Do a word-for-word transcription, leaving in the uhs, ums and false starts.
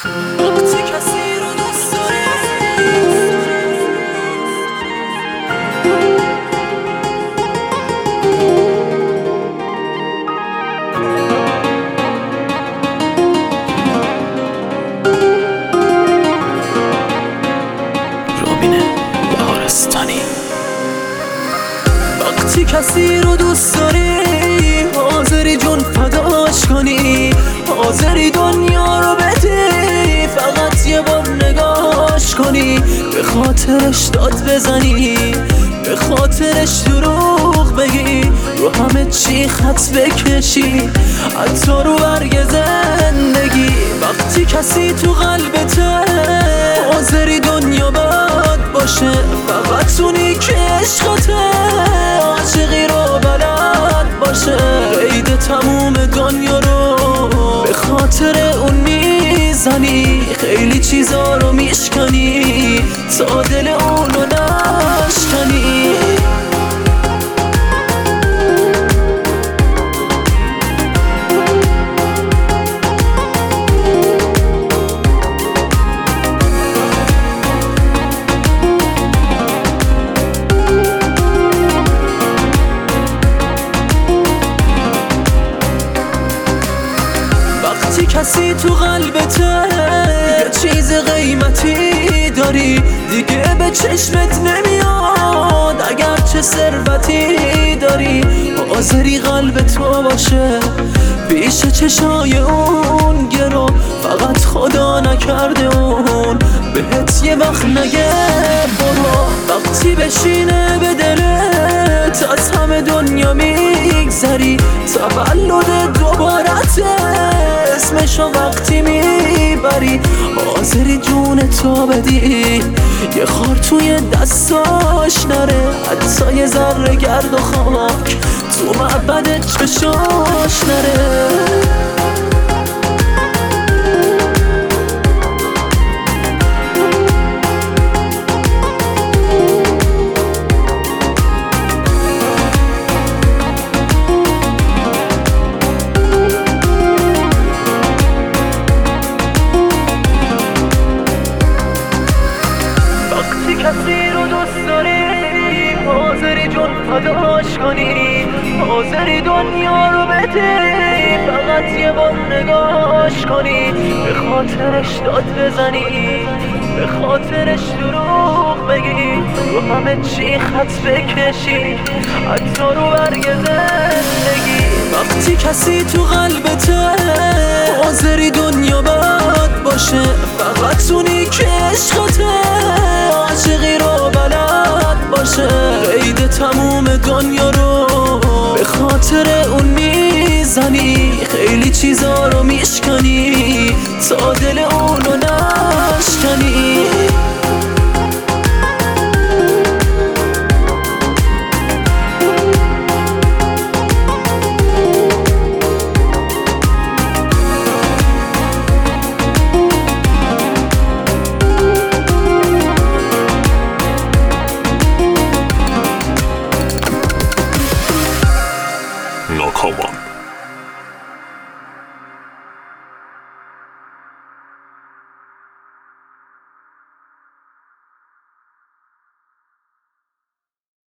وقتی کسی رو دوست داری رابینه بهارستانی. وقتی کسی رو دوست داری حاضری جون فداش کنی، حاضری دنیا رو بدی فقط یه بار نگاش کنی، به خاطرش داد بزنی، به خاطرش دروغ بگی، رو همه چی خط بکشی حتی رو برگ زندگی. وقتی کسی تو قلبته حاضری دنیا باد باشه، فقط اونی که عشقته عاشقی رو بلد باشه، قید تموم دنیا رو به خاطر اون میزنی، خیلی چیزا رو میشکنی تا دل اونو نشکنی. وقتی کسی تو قلبته یه چیز قیمتی داری، دیگه به چشمت نمیاد اگر چه ثروتی داری، حاضری قلب تو باشه پیش چشای اون گرو، فقط خدا نکرده اون بهت یه وقت نگه برو. وقتی بشینه به دلت از همه دنیا میگذری، تولد دوبارته اسمشو وقتی میبری، حاضری جون تو بدی یه خار توی دستاش نره، حتی یه ذره گرد و خاک تو معبد چشاش نره. کسی رو دوست داری حاضری جون فداش کنی، حاضری دنیا رو بدی فقط یه بار نگاش کنی، به خاطرش داد بزنی، به خاطرش دروغ بگی، رو همه چی خط بکشی حتی رو برگ زندگی. وقتی کسی تو قلبته حاضری دنیا باد باشه، فقط اونی که عشقته عاشقی رو بلد باشه، قید تموم دنیا رو به خاطر اون میزنی، خیلی چیزا رو میشکنی تا دل اونو نشکنی.